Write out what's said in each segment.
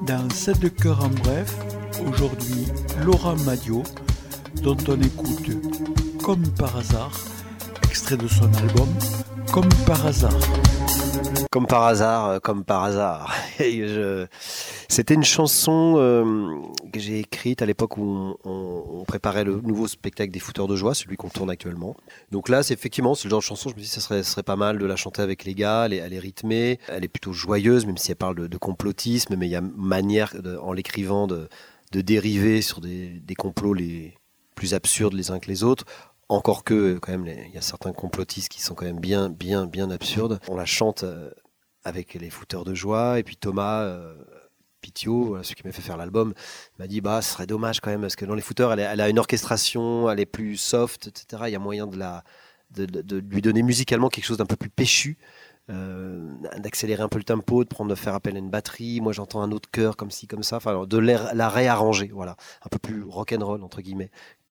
Dans 7 de cœur en bref, aujourd'hui Laura Madio, dont on écoute Comme par hasard, extrait de son album Comme par hasard. Comme par hasard, comme par hasard. C'était une chanson que j'ai écrite à l'époque où on préparait le nouveau spectacle des Fouteurs de Joie, celui qu'on tourne actuellement. Donc là, c'est le genre de chanson, je me dis que ça serait pas mal de la chanter avec les gars, elle est rythmée, elle est plutôt joyeuse, même si elle parle de complotisme, mais il y a manière, en l'écrivant, de dériver sur des complots les plus absurdes les uns que les autres. Encore que, quand même, il y a certains complotistes qui sont quand même bien absurdes. On la chante avec les Fouteurs de Joie, et puis Thomas Pitio, celui qui m'a fait faire l'album, m'a dit ce serait dommage quand même, parce que dans les Fouteurs, elle a une orchestration, elle est plus soft, etc. Il y a moyen de lui donner musicalement quelque chose d'un peu plus péchu, d'accélérer un peu le tempo, de faire appel à une batterie. Moi, j'entends un autre chœur comme ci, comme ça, enfin, de la réarranger, voilà, un peu plus rock'n'roll, entre guillemets.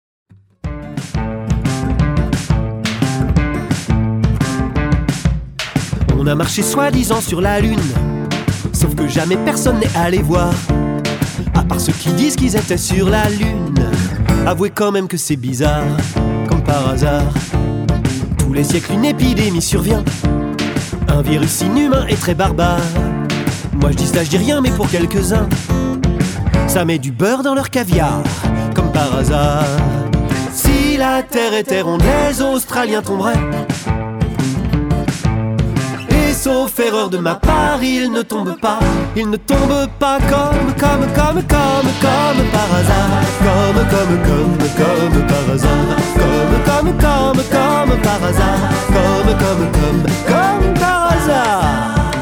On a marché soi-disant sur la lune, sauf que jamais personne n'est allé voir, à part ceux qui disent qu'ils étaient sur la lune. Avouez quand même que c'est bizarre, comme par hasard. Tous les siècles une épidémie survient, un virus inhumain et très barbare. Moi je dis ça, je dis rien, mais pour quelques-uns, ça met du beurre dans leur caviar, comme par hasard. Si la terre était ronde, les Australiens tomberaient. Sauf erreur de ma part, il ne tombe pas comme par hasard, comme par hasard, comme par hasard, comme par hasard, comme par hasard.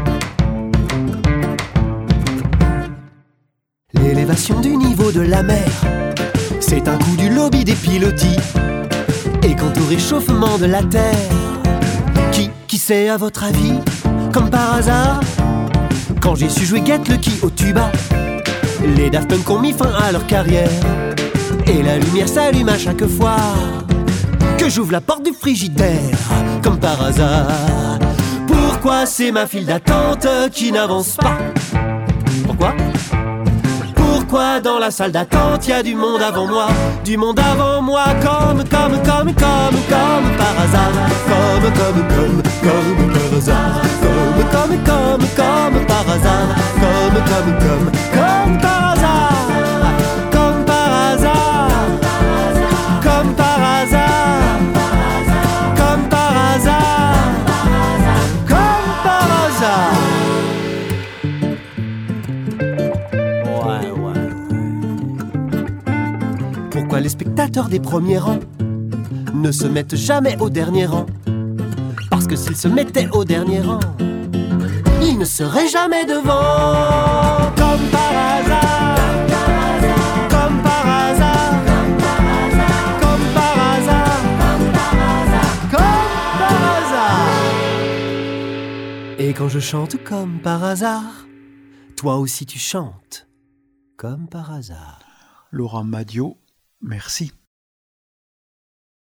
L'élévation du niveau de la mer, c'est un coup du lobby des pilotis. Et quant au réchauffement de la terre, qui c'est à votre avis, comme par hasard? Quand j'ai su jouer Get Lucky au tuba, les Daft Punk ont mis fin à leur carrière, et la lumière s'allume à chaque fois que j'ouvre la porte du frigidaire, comme par hasard. Pourquoi c'est ma file d'attente qui n'avance pas? Pourquoi dans la salle d'attente y a du monde avant moi, comme par hasard, comme par hasard, comme par hasard, comme par hasard, comme par hasard, comme par hasard, comme par hasard, comme par hasard, comme par hasard. Pourquoi les spectateurs des premiers rangs ne se mettent jamais au dernier rang? Parce que s'ils se mettaient au dernier rang, ils ne seraient jamais devant. Comme par hasard, comme par hasard, comme par hasard, comme par hasard. Et quand je chante comme par hasard, toi aussi tu chantes comme par hasard. Laura Madio, merci.